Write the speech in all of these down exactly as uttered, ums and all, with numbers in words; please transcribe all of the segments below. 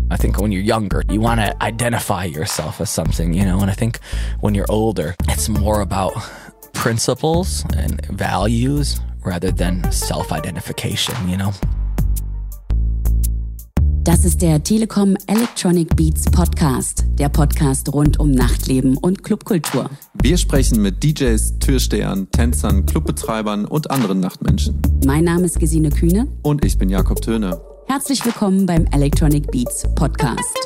I think when you're younger, you want to identify yourself as something, you know, and I think when you're older, it's more about principles and values rather than self-identification, you know. Das ist der Telekom Electronic Beats Podcast, der Podcast rund um Nachtleben und Clubkultur. Wir sprechen mit D Js, Türstehern, Tänzern, Clubbetreibern und anderen Nachtmenschen. Mein Name ist Gesine Kühne. Und ich bin Jakob Töne. Herzlich willkommen beim Electronic Beats Podcast.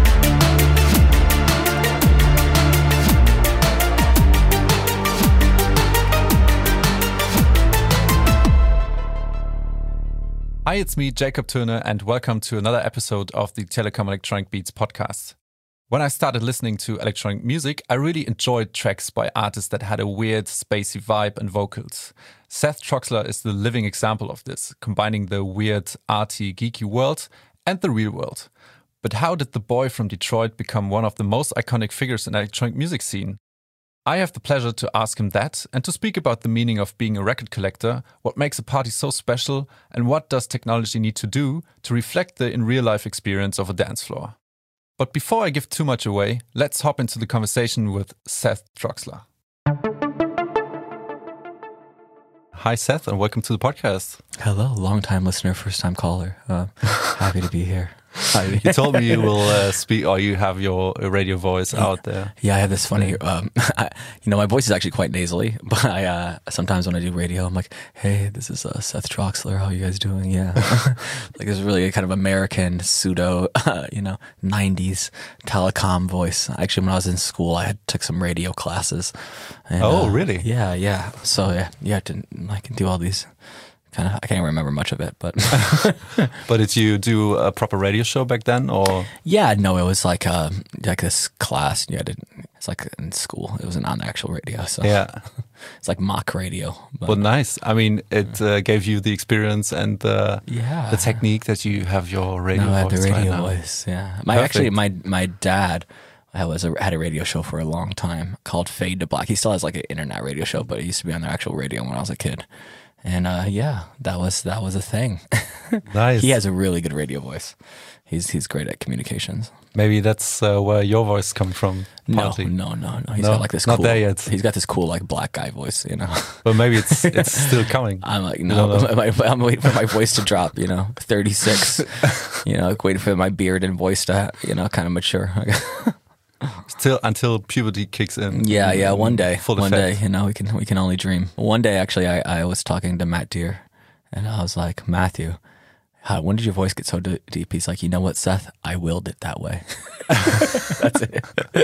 Hi, it's me, Jakob Töne, and welcome to another episode of the Telekom Electronic Beats podcast. When I started listening to electronic music, I really enjoyed tracks by artists that had a weird, spacey vibe and vocals. Seth Troxler is the living example of this, combining the weird, arty, geeky world and the real world. But how did the boy from Detroit become one of the most iconic figures in the electronic music scene? I have the pleasure to ask him that and to speak about the meaning of being a record collector, what makes a party so special, and what does technology need to do to reflect the in real-life experience of a dance floor. But before I give too much away, let's hop into the conversation with Seth Troxler. Hi, Seth, and welcome to the podcast. Hello, long-time listener, first-time caller. Uh, happy to be here. You told me you will uh, speak, or you have your radio voice out there. Yeah, I have this funny, um, I, you know, my voice is actually quite nasally, but I uh, sometimes when I do radio, I'm like, hey, this is uh, Seth Troxler. How are you guys doing? Yeah. Like it's really a kind of American pseudo, uh, you know, nineties telecom voice. Actually, when I was in school, I had took some radio classes. And, oh, uh, really? Yeah, yeah. So yeah, you have to, I can do all these. Kind of, I can't remember much of it, but. But did you do a proper radio show back then, or? Yeah, no, it was like uh, like this class. You had to, it's like in school. It wasn't on the actual radio, so yeah, it's like mock radio. But well, nice. I mean, it uh, gave you the experience and the yeah. the technique that you have your radio no, I voice had the radio right voice. Yeah, my Perfect. actually my my dad. I was a, had a radio show for a long time called Fade to Black. He still has like an internet radio show, but it used to be on the actual radio when I was a kid. And uh, yeah, that was that was a thing. Nice. He has a really good radio voice. He's he's great at communications. Maybe that's uh, where your voice comes from. Partly. No, no, no, no. He's no, got like this. Not cool, there yet. He's got this cool like black guy voice, you know. But maybe it's it's still coming. I'm like no, I'm waiting for my voice to drop. You know, thirty-six. You know, like waiting for my beard and voice to you know kind of mature. Still until puberty kicks in. Yeah, yeah. One day, Full one effect. day, you know, we can we can only dream. One day, actually, I, I was talking to Matt Deer, and I was like, Matthew, how, when did your voice get so d- deep? He's like, you know what, Seth, I willed it that way. That's it.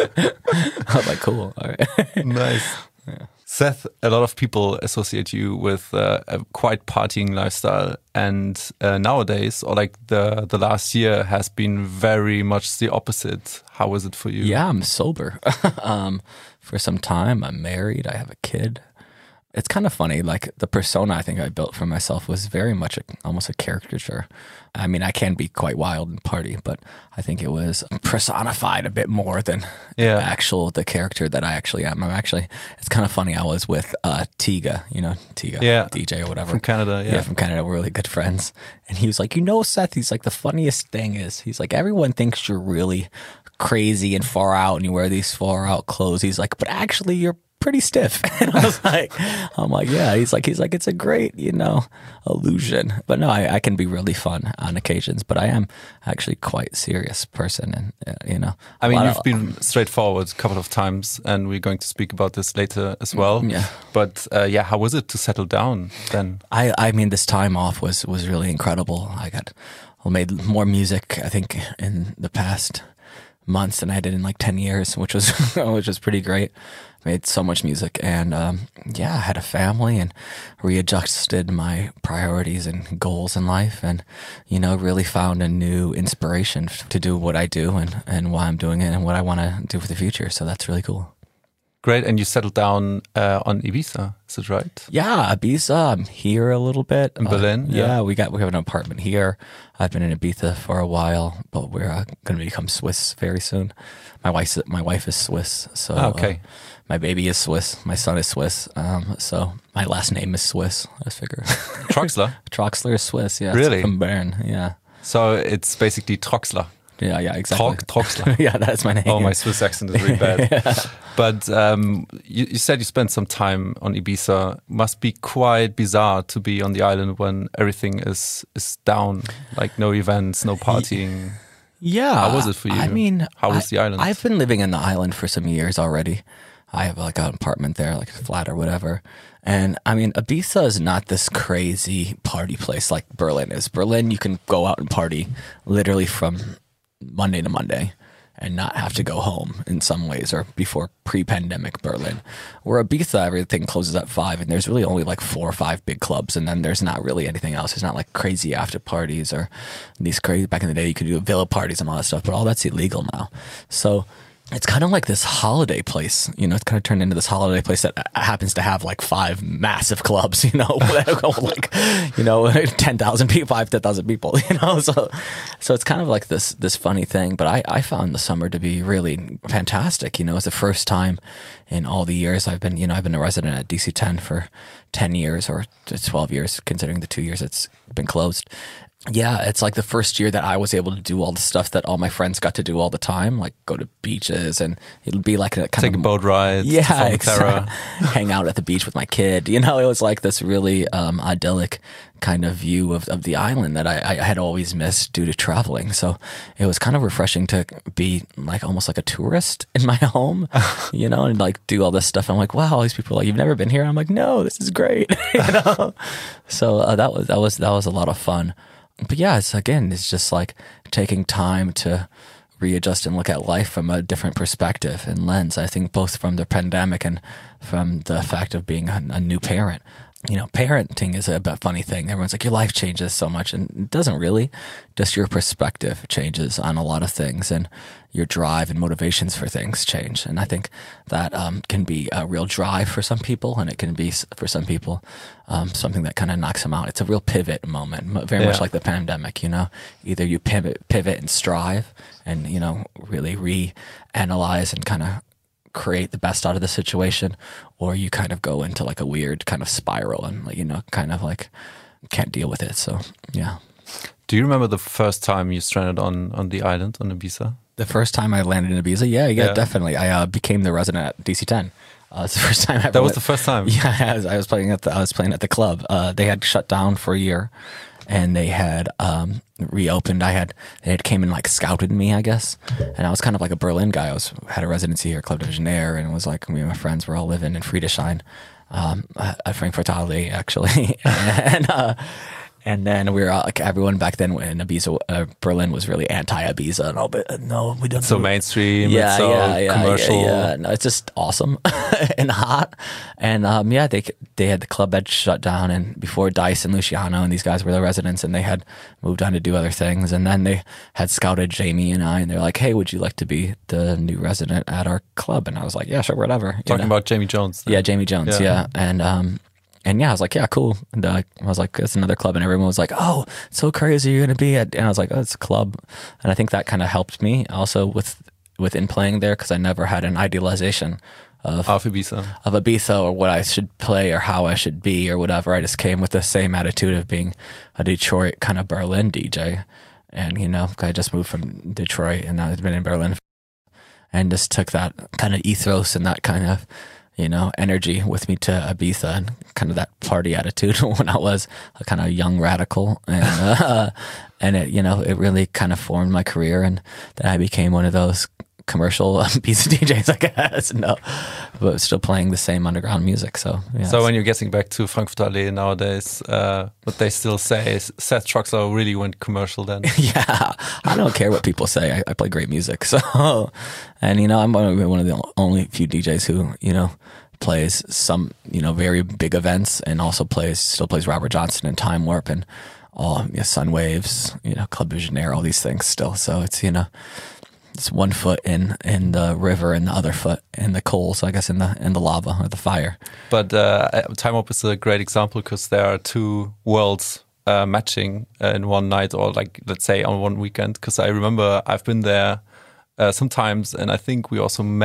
I was like, cool, all right, nice. Yeah. Seth, a lot of people associate you with uh, a quite partying lifestyle, and uh, nowadays, or like the the last year, has been very much the opposite. How is it for you? Yeah, I'm sober um, for some time. I'm married. I have a kid. It's kind of funny. Like the persona I think I built for myself was very much a, almost a caricature. I mean, I can be quite wild and party, but I think it was personified a bit more than yeah. the actual the character that I actually am. I'm actually. It's kind of funny. I was with uh, Tiga, you know, Tiga, yeah. D J or whatever from Canada. Yeah. yeah, from Canada. We're really good friends, and he was like, you know, Seth. He's like, the funniest thing is, he's like, everyone thinks you're really crazy and far out, and you wear these far out clothes. He's like, but actually, you're pretty stiff. And I was like, I'm like, yeah. He's like, he's like, it's a great, you know, illusion. But no, I, I can be really fun on occasions. But I am actually quite serious person, and uh, you know. I mean, you've of, been straightforward a couple of times, and we're going to speak about this later as well. Yeah. But uh, yeah, how was it to settle down then? I, I mean, this time off was was really incredible. I got, I made more music, I think, in the past months than I did in like ten years, which was which was pretty great. Made so much music, and um, yeah, I had a family and readjusted my priorities and goals in life, and you know, really found a new inspiration to do what I do and, and why I'm doing it and what I want to do for the future. So that's really cool. Great, and you settled down uh, on Ibiza, is it right? Yeah, Ibiza. I'm here a little bit in Berlin. Uh, yeah, yeah, we got we have an apartment here. I've been in Ibiza for a while, but we're uh, going to become Swiss very soon. My wife's my wife is Swiss, so oh, okay. Uh, my baby is Swiss. My son is Swiss. Um, so my last name is Swiss. I figure. Troxler. Troxler is Swiss. Yeah, really from Bern. Yeah. So it's basically Troxler. Yeah, yeah, exactly. Trog, Troxler. Yeah, that's my name. Oh, my Swiss accent is really bad. Yeah. But um, you, you said you spent some time on Ibiza. Must be quite bizarre to be on the island when everything is is down, like no events, no partying. Yeah. How was it for you? I mean, how was I, the island? I've been living in the island for some years already. I have like an apartment there, like a flat or whatever. And I mean, Ibiza is not this crazy party place like Berlin is. Berlin, you can go out and party literally from Monday to Monday and not have to go home in some ways, or before pre-pandemic Berlin. Where Ibiza, everything closes at five and there's really only like four or five big clubs, and then there's not really anything else. It's not like crazy after parties or these crazy, back in the day you could do villa parties and all that stuff, but all that's illegal now. So it's kind of like this holiday place, you know, it's kind of turned into this holiday place that happens to have like five massive clubs, you know, that go like, you know, ten thousand people, five, ten thousand people, you know, so, so it's kind of like this, this funny thing, but I, I found the summer to be really fantastic. You know, it's the first time in all the years I've been, you know, I've been a resident at D C ten for ten years or twelve years, considering the two years it's been closed. Yeah, it's like the first year that I was able to do all the stuff that all my friends got to do all the time, like go to beaches, and it'd be like a kind Take of a boat ride. Yeah, exactly. Hang out at the beach with my kid. You know, it was like this really um, idyllic kind of view of, of the island that I, I had always missed due to traveling. So it was kind of refreshing to be like almost like a tourist in my home, you know, and like do all this stuff. I'm like, wow, all these people are like, you've never been here? I'm like, no, this is great. You know? So uh, that was that was that was a lot of fun. But yeah, it's again, it's just like taking time to readjust and look at life from a different perspective and lens. I think both from the pandemic and from the fact of being a, a new parent. You know, parenting is a funny thing. Everyone's like, your life changes so much, and it doesn't really. Just your perspective changes on a lot of things, and your drive and motivations for things change. And I think that um, can be a real drive for some people, and it can be, for some people, um, something that kind of knocks them out. It's a real pivot moment, very yeah. much like the pandemic, you know. Either you pivot, pivot and strive and, you know, really reanalyze and kind of create the best out of the situation, or you kind of go into like a weird kind of spiral and, you know, kind of like can't deal with it. So, yeah. Do you remember the first time you stranded on, on the island, on Ibiza? The first time I landed in Ibiza? Yeah, yeah, yeah. definitely. I uh, became the resident at D C ten. Uh, it's the first time I ever That was went. the first time? Yeah, I was, I was playing at the I was playing at the club. Uh, they had shut down for a year, and they had um, reopened. I had they had came and like scouted me, I guess. And I was kind of like a Berlin guy. I was had a residency here, Club Division Air, and it was like me and my friends were all living in Friedrichshain, um, at Frankfurt Halle, actually. and uh, and then we were all, like everyone back then in Ibiza, uh, Berlin was really anti-Ibiza and all. But no, we don't. It's so mainstream. Yeah, it's so yeah, yeah, commercial. Yeah, yeah. No, it's just awesome and hot. And um, yeah, they they had the club had shut down, and before Dice and Luciano and these guys were the residents, and they had moved on to do other things. And then they had scouted Jamie and I, and they're like, "Hey, would you like to be the new resident at our club?" And I was like, "Yeah, sure, whatever." Talking you know? about Jamie Jones. Then. Yeah, Jamie Jones. Yeah, Yeah. and um. And yeah, I was like, yeah, cool. And uh, I was like, it's another club. And everyone was like, oh, it's so crazy you're going to be at. And I was like, oh, it's a club. And I think that kind of helped me also with within playing there, because I never had an idealization of, of Ibiza. of Ibiza or what I should play or how I should be or whatever. I just came with the same attitude of being a Detroit kind of Berlin D J. And, you know, I just moved from Detroit and I've been in Berlin and just took that kind of ethos and that kind of, you know, energy with me to Ibiza, and kind of that party attitude when I was a kind of young radical. And, uh, and it, you know, it really kind of formed my career, and then I became one of those commercial Ibiza D Js, I guess. No, but still playing the same underground music. So, yeah. So when you're getting back to Frankfurt Halle nowadays, uh, what they still say is Seth Troxler really went commercial then. Yeah, I don't care what people say. I, I play great music. So, and you know, I'm one of the only few D Js who, you know, plays some, you know, very big events, and also plays, still plays Robert Johnson and Time Warp and all, you know, Sun Waves, you know, Club Vision Air, all these things still. So it's, you know, it's one foot in in the river and the other foot in the coals, I guess, in the in the lava or the fire. But uh, Time Warp is a great example, because there are two worlds uh, matching uh, in one night, or like, let's say, on one weekend. Because I remember I've been there uh, sometimes, and I think we also met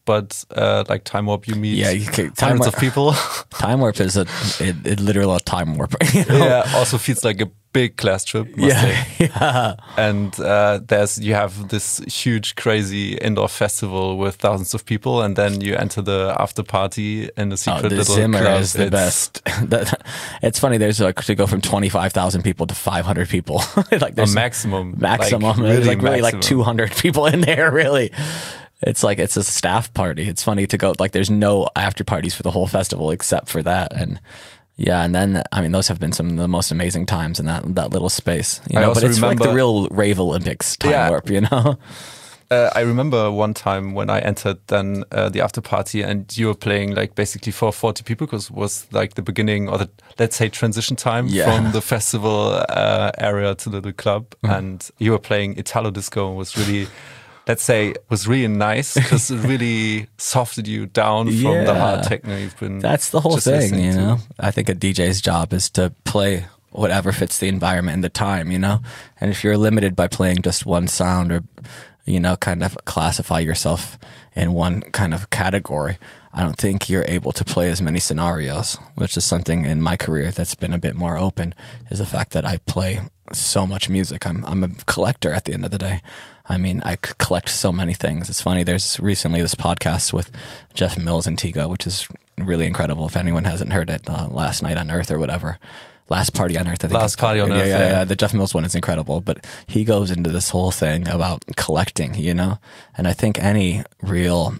but uh, like Time Warp, you meet Yeah, you can, time hundreds warp, of people. Time Warp is a it, it literally a time warp. You know? Yeah, also feels like a big class trip. Must Yeah, say. yeah. And uh, there's you have this huge, crazy indoor festival with thousands of people, and then you enter the after party in a secret Oh, the little Zimmer club. is the It's- best. That- it's funny. There's like to go from twenty-five thousand people to five hundred people. Like A there's maximum, maximum. like, There's like really like maximum. two hundred people in there. Really, it's like it's a staff party. It's funny to go. Like there's no after parties for the whole festival except for that. And yeah, and then I mean those have been some of the most amazing times in that that little space. You I know, also but it's like the remember- real Rave Olympics time Yeah. warp. You know. Uh, I remember one time when I entered then uh, the after party, and you were playing like basically for forty people, because it was like the beginning or the, let's say, transition time Yeah. from the festival uh, area to the, the club, Mm. and you were playing Italo Disco, and was really, let's say, was really nice because it really softened you down from the hard Yeah. techno you've been. That's the whole just thing, listening you to. know. I think a D J's job is to play whatever fits the environment and the time, you know. And if you're limited by playing just one sound, or you know, kind of classify yourself in one kind of category, I don't think you're able to play as many scenarios, which is something in my career that's been a bit more open, is the fact that I play so much music. I'm I'm a collector at the end of the day. I mean, I c- collect so many things. It's funny, there's recently this podcast with Jeff Mills and Tiga, which is really incredible. If anyone hasn't heard it, uh, Last Night on Earth or whatever. Last Party on Earth, I think. Last it's Party called. on yeah, Earth, Yeah, yeah. yeah, the Jeff Mills one is incredible, but he goes into this whole thing about collecting, you know? And I think any real,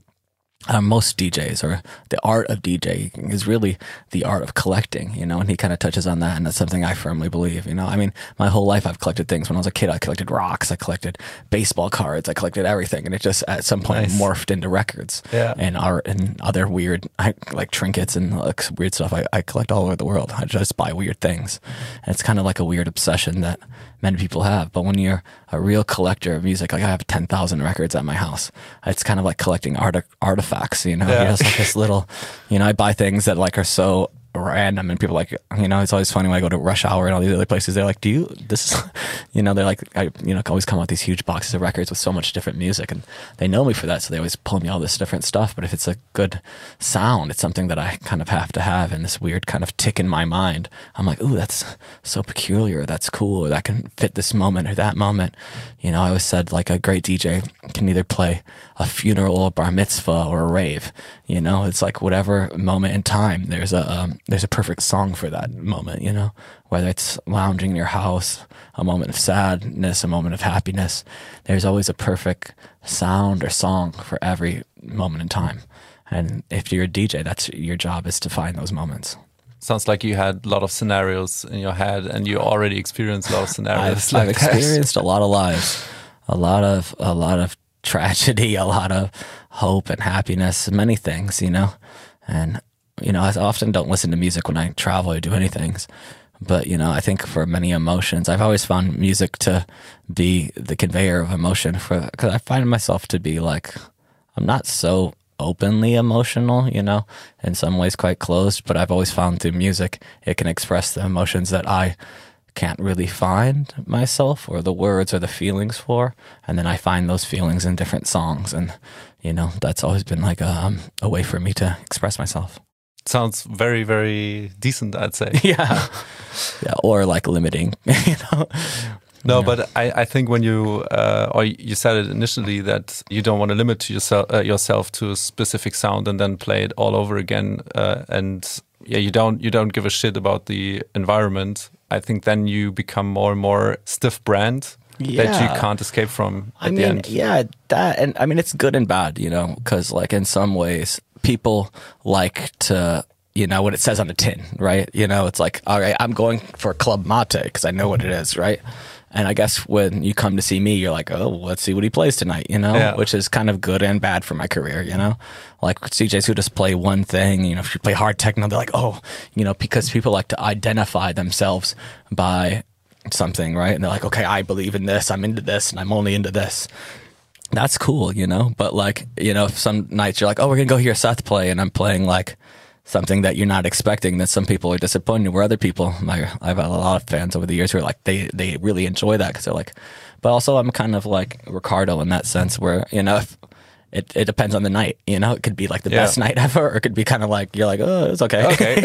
uh, most D Js, or the art of DJing is really the art of collecting, you know? And he kind of touches on that, and that's something I firmly believe, you know? I mean, my whole life I've collected things. When I was a kid, I collected rocks, I collected baseball cards, I collected everything, and it just at some point Nice. morphed into records Yeah. and art and other weird, I, like trinkets and like, weird stuff. I, I collect all over the world. I just buy weird things. And it's kind of like a weird obsession that many people have. But when you're a real collector of music, like I have ten thousand records at my house, it's kind of like collecting art, artifacts, you know? Yeah. You're just like this little, you know, I buy things that like are so random, and people like, you know, it's always funny when I go to Rush Hour and all these other places, they're like, do you, this is, you know, they're like, I, you know, always come out with these huge boxes of records with so much different music, and they know me for that, so they always pull me all this different stuff. But if it's a good sound, it's something that I kind of have to have, and this weird kind of tick in my mind, I'm like, ooh, that's so peculiar, that's cool, or that can fit this moment or that moment. You know, I always said like a great D J can either play a funeral, a bar mitzvah, or a rave. You know, it's like whatever moment in time, there's a um, there's a perfect song for that moment, you know, whether it's lounging in your house, a moment of sadness, a moment of happiness, there's always a perfect sound or song for every moment in time. And if you're a D J, that's your job, is to find those moments. Sounds like you had a lot of scenarios in your head, and you already experienced a lot of scenarios. I've, like I've that. experienced a lot of lives, a lot of a lot of tragedy, a lot of hope and happiness, many things, you know. And you know, I often don't listen to music when I travel or do anything, but you know, I think for many emotions, I've always found music to be the conveyor of emotion. For because I find myself to be like, I'm not so openly emotional, you know, in some ways quite closed, but I've always found through music it can express the emotions that I can't really find myself, or the words or the feelings for, and then I find those feelings in different songs, and you know, that's always been like a, um, a way for me to express myself. Sounds very, very decent, I'd say. Yeah, yeah, or like limiting, you know. No, Yeah. but I, I think when you uh, or you said it initially that you don't want to limit yourself uh, yourself to a specific sound and then play it all over again, uh, and yeah, you don't you don't give a shit about the environment. I think then you become more and more stiff brand that Yeah. you can't escape from at I the mean, end. yeah, that, and I mean, it's good and bad, you know, because like in some ways, people like to, you know, what it says on the tin, right? You know, it's like, all right, I'm going for Club Mate because I know what it is, right? And I guess when you come to see me, you're like, oh, let's see what he plays tonight, you know, Yeah. which is kind of good and bad for my career, you know, like C Js who just play one thing, you know, if you play hard techno, they're like, oh, you know, because people like to identify themselves by something, right? And they're like, okay, I believe in this, I'm into this, and I'm only into this. That's cool, you know, but like, you know, if some nights you're like, oh, we're gonna go hear Seth play, and I'm playing like something that you're not expecting, that some people are disappointed, where other people, my, I've had a lot of fans over the years who are like, they, they really enjoy that, because they're like, but also I'm kind of like Ricardo in that sense, where, you know, if, it, it depends on the night, you know. It could be like the Yeah. best night ever, or it could be kind of like you're like, oh, it's okay. Okay.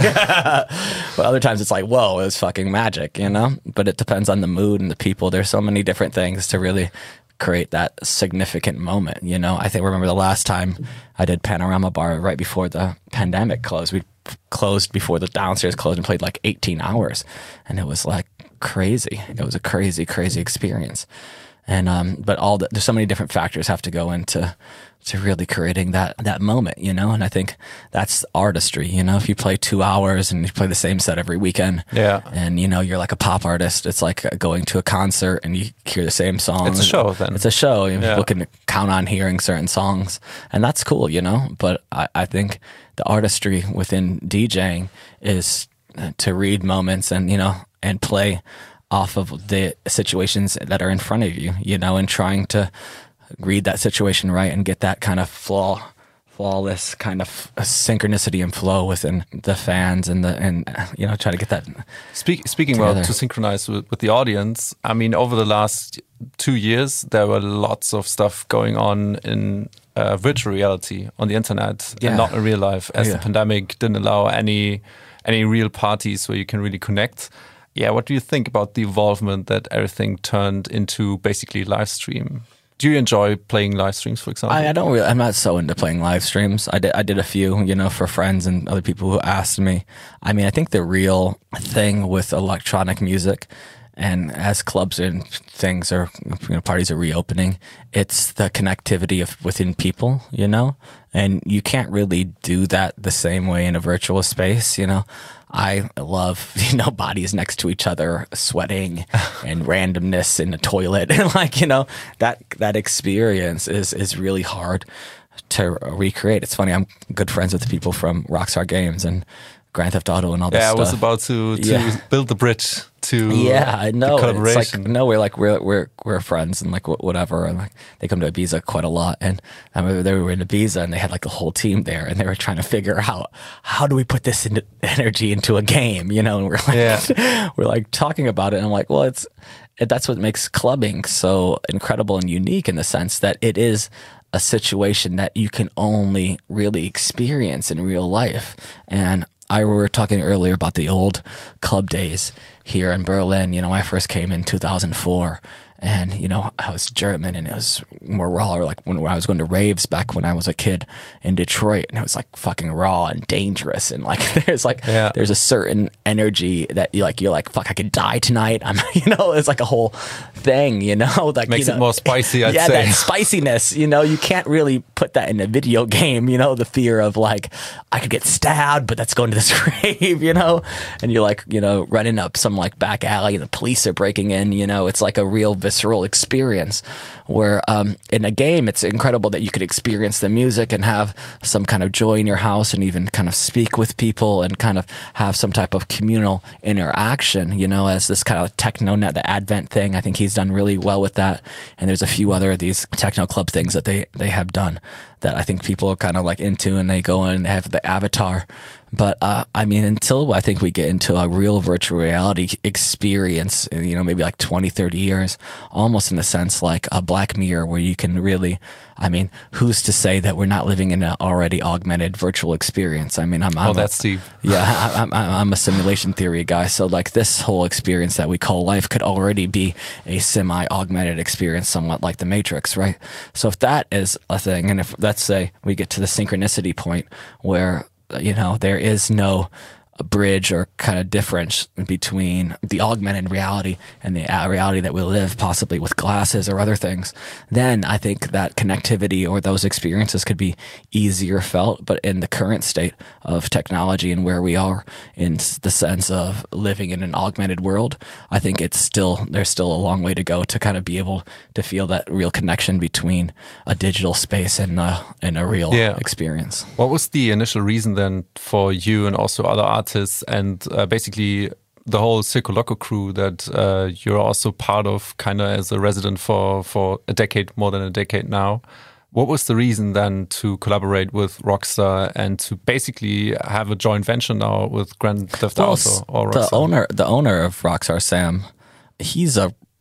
But other times it's like, whoa, it was fucking magic, you know. But it depends on the mood and the people. There's so many different things to really create that significant moment, you know. I think remember the last time I did Panorama Bar right before the pandemic closed. We closed before the downstairs closed and played like eighteen hours, and it was like crazy. It was a crazy, crazy experience. And um, but all the, there's so many different factors have to go into to really creating that that moment, you know. And I think that's artistry, you know. If you play two hours and you play the same set every weekend, Yeah. and you know you're like a pop artist, it's like going to a concert and you hear the same song. It's a show then. It's a show. You know, Yeah. People can count on hearing certain songs, and that's cool, you know. But I, I think the artistry within DJing is to read moments and you know and play off of the situations that are in front of you, you know, and trying to read that situation right and get that kind of flaw, flawless kind of synchronicity and flow within the fans and the and you know try to get that. Speak, speaking Together. about to synchronize with, with the audience, I mean, over the last two years, there were lots of stuff going on in uh, virtual reality on the internet Yeah. and not in real life, as Yeah. the pandemic didn't allow any any real parties where you can really connect. Yeah, what do you think about the involvement that everything turned into basically live stream? Do you enjoy playing live streams, for example? I, I don't really. I'm not so into playing live streams. I did. I did a few, you know, for friends and other people who asked me. I mean, I think the real thing with electronic music, and as clubs and things are, you know, parties are reopening, it's the connectivity of within people, you know, and you can't really do that the same way in a virtual space, you know. I love, you know, bodies next to each other, sweating and randomness in the toilet. And like, you know, that that experience is is really hard to recreate. It's funny, I'm good friends with the people from Rockstar Games and Grand Theft Auto and all this yeah, I stuff. was about to, to Yeah. build the bridge to Yeah, I know. the It's collaboration. like no, we're like we're we're we're friends and like wh- whatever. And like they come to Ibiza quite a lot. And I remember they were in Ibiza and they had like the whole team there, and they were trying to figure out how do we put this into energy into a game, you know? And we're like, Yeah. we're like talking about it. And I'm like, well, it's it, that's what makes clubbing so incredible and unique in the sense that it is a situation that you can only really experience in real life. And I we were talking earlier about the old club days here in Berlin. You know, I first came in two thousand four, and you know, I was German, and it was more raw. Or like when, when I was going to raves back when I was a kid in Detroit, and it was like fucking raw and dangerous, and like there's like Yeah. there's a certain energy that you like. You're like, fuck, I could die tonight. I'm, you know, it's like a whole thing. You know, like Makes you it know, more spicy, I'd yeah, say. that spiciness. You know, you can't really put that in a video game. You know, the fear of like I could get stabbed, but that's going to this grave. You know, and you're like, you know, running up some like back alley, and the police are breaking in. You know, it's like a real visceral experience. Where um, in a game, it's incredible that you could experience the music and have some kind of joy in your house, and even kind of speak with people and kind of have some type of communal interaction. You know, as this kind of techno net, the Advent thing. I think he's done really well with that. And there's a few other of these techno club things that they they have done that I think people are kind of like into, and they go in and they have the avatar. But uh, I mean, until I think we get into a real virtual reality experience, you know, maybe like twenty, thirty years, almost in a sense like a Black Mirror, where you can really, I mean, who's to say that we're not living in an already augmented virtual experience? I mean, I'm, I'm Oh, a- that's deep. yeah, I, I'm, I'm a simulation theory guy. So like this whole experience that we call life could already be a semi-augmented experience, somewhat like the Matrix, right? So if that is a thing, and if let's say we get to the synchronicity point where, you know, there is no bridge or kind of difference between the augmented reality and the uh, reality that we live, possibly with glasses or other things, then I think that connectivity or those experiences could be easier felt. But in the current state of technology and where we are in the sense of living in an augmented world, I think it's still, there's still a long way to go to kind of be able to feel that real connection between a digital space and, uh, and a real Yeah. experience. What was the initial reason then for you and also other artists and uh, basically the whole Circo Loco crew that uh, you're also part of, kind of as a resident for, for a decade, more than a decade now? What was the reason then to collaborate with Rockstar and to basically have a joint venture now with Grand Theft Well, Auto or Rockstar? the owner, the owner of Rockstar, Sam, he's a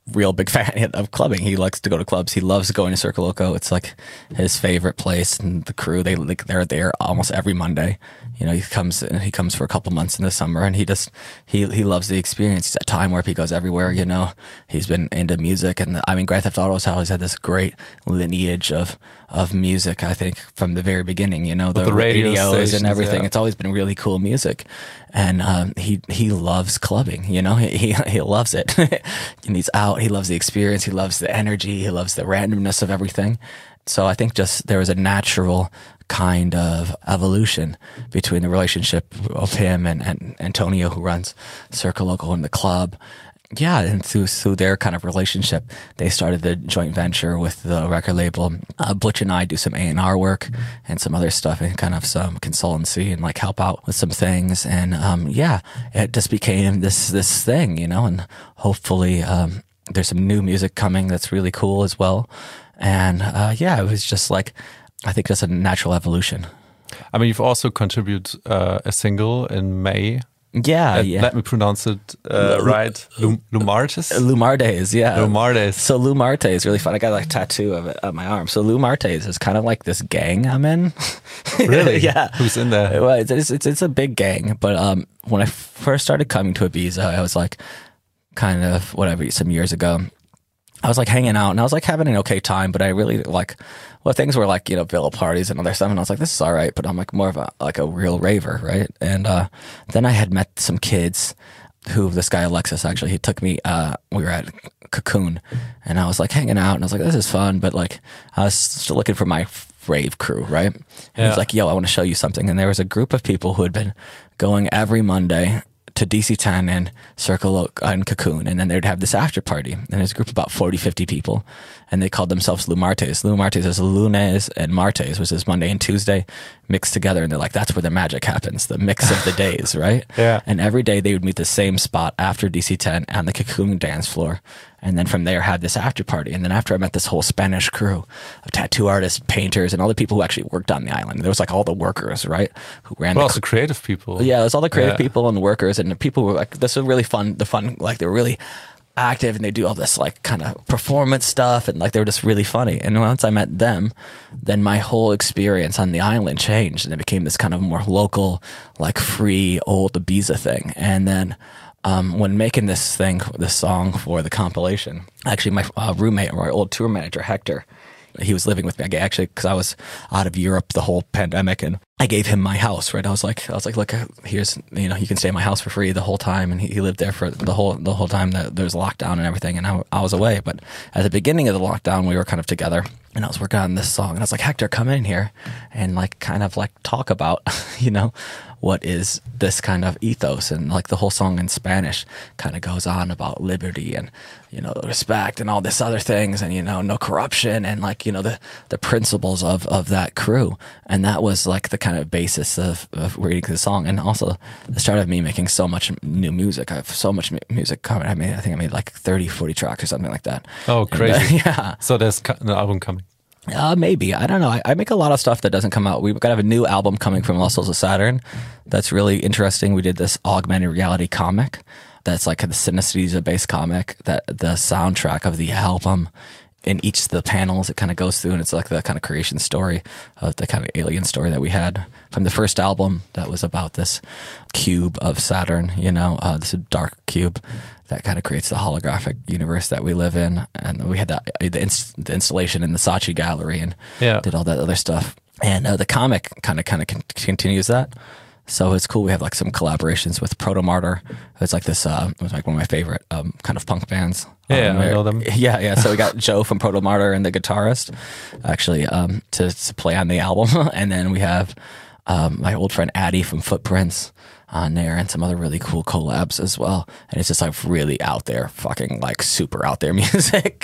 real big fan of clubbing. He likes to go to clubs. He loves going to Circo Loco. It's like his favorite place. And the crew, they like they're there almost every Monday. You know, he comes and he comes for a couple months in the summer, and he just he he loves the experience. He's at Time Warp. He goes everywhere. You know, he's been into music, and I mean, Grand Theft Auto has always had this great lineage of of music. I think from the very beginning. You know, the, the radio radios stations, and everything. Yeah. It's always been really cool music, and um, he he loves clubbing. You know, he he, he loves it, and he's out. He loves the experience. He loves the energy. He loves the randomness of everything. So I think just there was a natural kind of evolution between the relationship of him and, and Antonio, who runs Circo Loco and the club. Yeah, and through through their kind of relationship, they started the joint venture with the record label. Uh, Butch and I do some A and R work and some other stuff, and kind of some consultancy and like help out with some things. And um, yeah, it just became this this thing, you know. And hopefully, um, there's some new music coming that's really cool as well. And uh, yeah, it was just like, I think that's a natural evolution. I mean, you've also contributed uh, a single in May. Yeah, Uh, yeah. Let me pronounce it uh, Lu- right. Lum- Lumartes? Lou Martes, yeah. Lou Martes. So Lou Martes is really fun. I got like a tattoo of it on my arm. So Lou Martes is kind of like this gang I'm in. Really? Yeah. Who's in there? Well, it's, it's, it's, it's a big gang. But um, when I first started coming to Ibiza, I was like kind of, whatever, some years ago, I was like hanging out and I was like having an okay time, but I really like, well, things were like, you know, villa parties and other stuff. And I was like, this is all right, but I'm like more of a, like a real raver. Right. And, uh, then I had met some kids who, this guy, Alexis, actually, he took me, uh, we were at Cocoon and I was like hanging out and I was like, this is fun. But like, I was still looking for my rave crew. Right. And he Yeah. was like, yo, I want to show you something. And there was a group of people who had been going every Monday to D C ten and Circo Loco and Cocoon, and then they'd have this after party, and there's a group of about forty, fifty people, and they called themselves Lou Martes. Lou Martes is Lunes and Martes, which is Monday and Tuesday mixed together, and they're like, that's where the magic happens, the mix of the days, right? Yeah. And every day they would meet the same spot after D C ten on the Cocoon dance floor, and then from there had this after party. And then after I met this whole Spanish crew of tattoo artists, painters, and all the people who actually worked on the island. There was like all the workers, right, who ran But the also creative people. yeah, it was all the creative Yeah. people and the workers, and the people were like, this was really fun. The fun, like they were really active, and they do all this like kind of performance stuff, and like they were just really funny. And once I met them, then my whole experience on the island changed, and it became this kind of more local, like free old Ibiza thing. And then um, when making this thing, this song for the compilation, actually my uh, roommate, or my old tour manager, Hector, he was living with me. I actually, because I was out of Europe the whole pandemic, and I gave him my house. Right, I was like, I was like, look, here's, you know, you can stay in my house for free the whole time, and he, he lived there for the whole the whole time that there was lockdown and everything, and I, I was away. But at the beginning of the lockdown, we were kind of together, and I was working on this song, and I was like, Hector, come in here and like kind of like talk about, you know, what is this kind of ethos. And like the whole song in Spanish kind of goes on about liberty and, you know, respect and all this other things, and, you know, no corruption, and like, you know, the the principles of of that crew. And that was like the kind of basis of, of reading the song, and also the start of me making so much new music. I have so much mu- music coming. I made, I think I made like thirty, forty tracks or something like that. Oh, And, uh, crazy. yeah. So there's co- an album coming. Uh, maybe. I don't know. I, I make a lot of stuff that doesn't come out. We've got to have a new album coming from Lost Souls of Saturn. That's really interesting. We did this augmented reality comic that's like a synesthesia-based comic, that the soundtrack of the album, in each of the panels, it kind of goes through, and it's like the kind of creation story of the kind of alien story that we had from the first album that was about this cube of Saturn, you know, uh, this dark cube that kind of creates the holographic universe that we live in. And we had that, the, inst- the installation in the Saatchi Gallery, and Yeah. did all that other stuff. And uh, the comic kind of kind of con- continues that. So it's cool. We have like some collaborations with Proto Martyr. It's like this, uh, it was like one of my favorite um, kind of punk bands. Yeah, Um, I know them. Yeah, yeah. So we got Joe from Proto Martyr and the guitarist actually um, to, to play on the album. And then we have um, my old friend Addie from Footprints on there, and some other really cool collabs as well. And it's just like really out there, fucking like super out there music.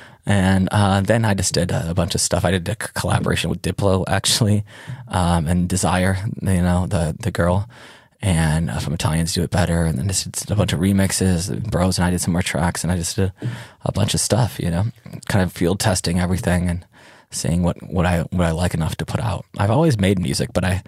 And uh, then I just did a bunch of stuff. I did a collaboration with Diplo, actually, um, and Desire, you know, the the girl, and uh, from Italians Do It Better. And then just did a bunch of remixes. Bros and I did some more tracks, and I just did a bunch of stuff, you know, kind of field testing everything and seeing what, what I what I like enough to put out. I've always made music, but I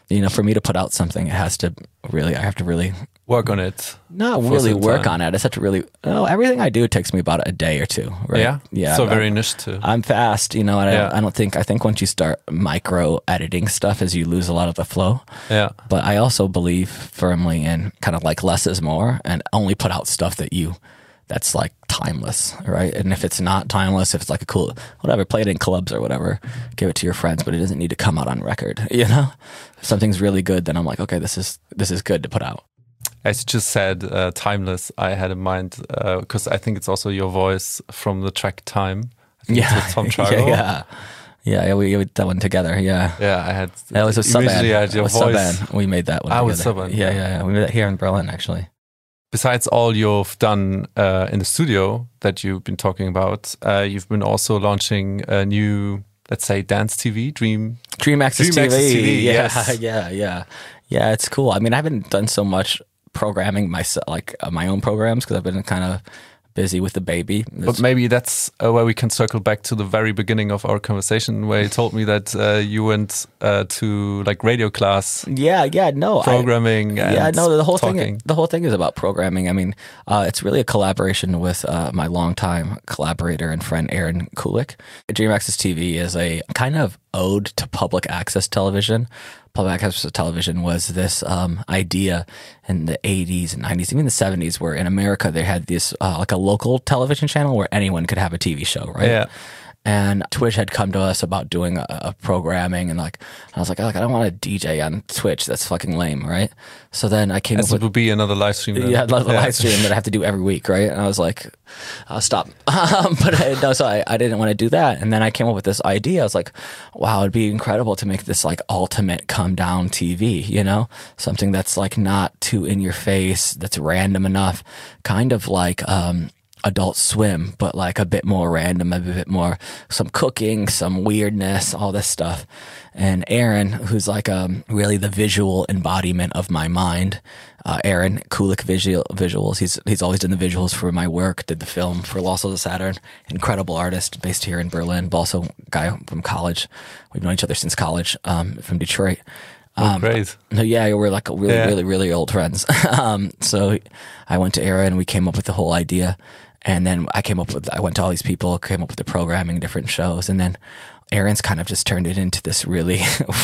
You know, for me to put out something, it has to really, I have to really work on it. Not really work time. on it. It's such a really, oh, everything I do takes me about a day or two, right? Yeah. Yeah. So very niche too. I'm fast, you know, and yeah. I, I don't think, I think once you start micro editing stuff is you lose a lot of the flow. Yeah. But I also believe firmly in kind of like less is more and only put out stuff that you, that's like timeless, right? And if it's not timeless, if it's like a cool, whatever, play it in clubs or whatever, give it to your friends, but it doesn't need to come out on record, you know? If something's really good, then I'm like, okay, this is this is good to put out. As you just said, uh, timeless, I had in mind, because uh, I think it's also your voice from the track Time. I think yeah. It's with Tom Trago. yeah, yeah. Yeah, yeah, we, we did that one together, yeah. Yeah, I had... That was a sub-band. I had your voice. Sub-band. We made that one I together. was sub-band. Yeah, yeah, yeah. We made that here in Berlin, actually. Besides all you've done uh, in the studio that you've been talking about, uh, you've been also launching a new, let's say, dance T V, Dream... Dream Access Dream T V. T V, yeah, yes. yeah, yeah. Yeah, it's cool. I mean, I haven't done so much programming myself, like uh, my own programs, because I've been kind of busy with the baby. There's, but maybe that's uh, where we can circle back to the very beginning of our conversation, where you told me that uh, you went uh, to like radio class. Yeah, yeah, no, programming. I, and yeah, no, the whole talking. thing. The whole thing is about programming. I mean, uh, it's really a collaboration with uh, my longtime collaborator and friend Aaron Kulik. Dream Access T V is a kind of ode to public access television. Public access television was this um, idea in the eighties and nineties, even the seventies, where in America they had this uh, like a local television channel where anyone could have a T V show, right? Yeah. And Twitch had come to us about doing a, a programming, and like I was like, oh, I don't want to D J on Twitch. That's fucking lame, right? So then I came As up it with would be another live stream. Then. Yeah, another yeah. live stream that I have to do every week, right? And I was like, I'll stop. Um, but I, no, so I, I didn't want to do that. And then I came up with this idea. I was like, wow, it'd be incredible to make this like ultimate come down T V, you know, something that's like not too in your face, that's random enough, kind of like. Um, Adult Swim, but like a bit more random, a bit more some cooking, some weirdness, all this stuff. And Aaron, who's like um really the visual embodiment of my mind, uh, Aaron Kulik visual visuals. He's he's always done the visuals for my work. Did the film for Lost of the Saturn. Incredible artist based here in Berlin, but also a guy from college. We've known each other since college, um, from Detroit. Um, oh, great. No, yeah, we're like really, yeah. really, really old friends. um, so I went to Aaron and we came up with the whole idea. And then I came up with, I went to all these people, came up with the programming, different shows. And then Aaron's kind of just turned it into this really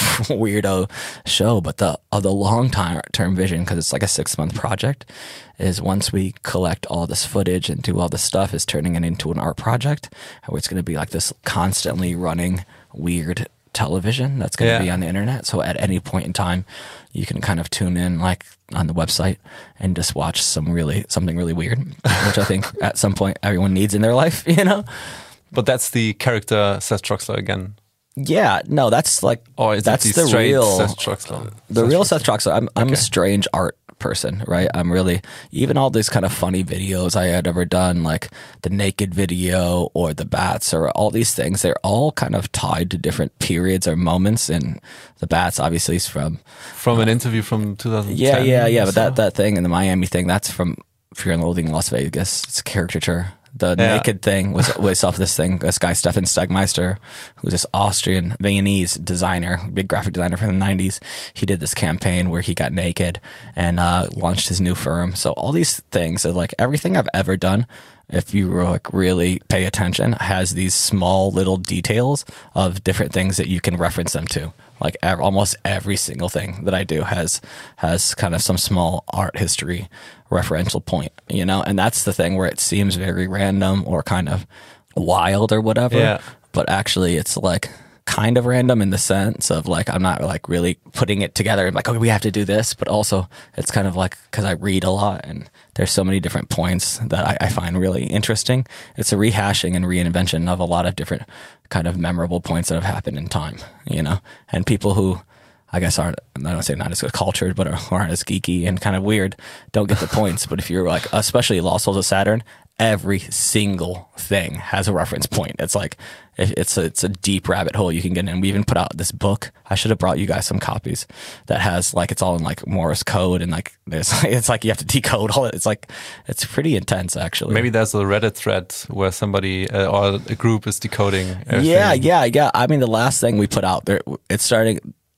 weirdo show. But the uh, the long time term vision, because it's like a six month project, is once we collect all this footage and do all this stuff, is turning it into an art project where it's going to be like this constantly running weird television that's going to yeah. be on the internet. So at any point in time, you can kind of tune in like on the website and just watch some really something really weird, which I think at some point everyone needs in their life, you know? But that's the character Seth Troxler again. Yeah, no, that's like, or is that's it the, the straight real Seth Troxler? The Seth real Troxler. Seth Troxler. I'm I'm okay. a strange art person, right? I'm really, even all these kind of funny videos I had ever done, like the naked video or the bats or all these things, they're all kind of tied to different periods or moments. And the bats obviously is from from an uh, interview from two thousand ten. Yeah, yeah, yeah. But so. that that thing in the Miami thing, that's from Fear and Loathing in Las Vegas. It's a caricature. The yeah. naked thing was based off this thing. This guy, Stefan Stegmeister, who's this Austrian Viennese designer, big graphic designer from the nineties. He did this campaign where he got naked and uh, launched his new firm. So all these things are like everything I've ever done, if you like really pay attention, has these small little details of different things that you can reference them to. Like ev- almost every single thing that I do has has kind of some small art history referential point, you know? And that's the thing where it seems very random or kind of wild or whatever. Yeah. But actually it's like kind of random in the sense of like, I'm not like really putting it together and like, okay, we have to do this. But also it's kind of like, because I read a lot and there's so many different points that I, I find really interesting. It's a rehashing and reinvention of a lot of different kind of memorable points that have happened in time, you know? And people who I guess aren't, I don't say not as cultured, but aren't as geeky and kind of weird, don't get the points. But if you're like, especially Lost Souls of Saturn, every single thing has a reference point. It's like, it's a, it's a deep rabbit hole you can get in. We even put out this book. I should have brought you guys some copies that has like, it's all in like Morse code and like, there's, it's like you have to decode all it. It's like, it's pretty intense actually. Maybe there's a Reddit thread where somebody uh, or a group is decoding everything. Yeah, yeah, yeah. I mean, the last thing we put out there, it's starting,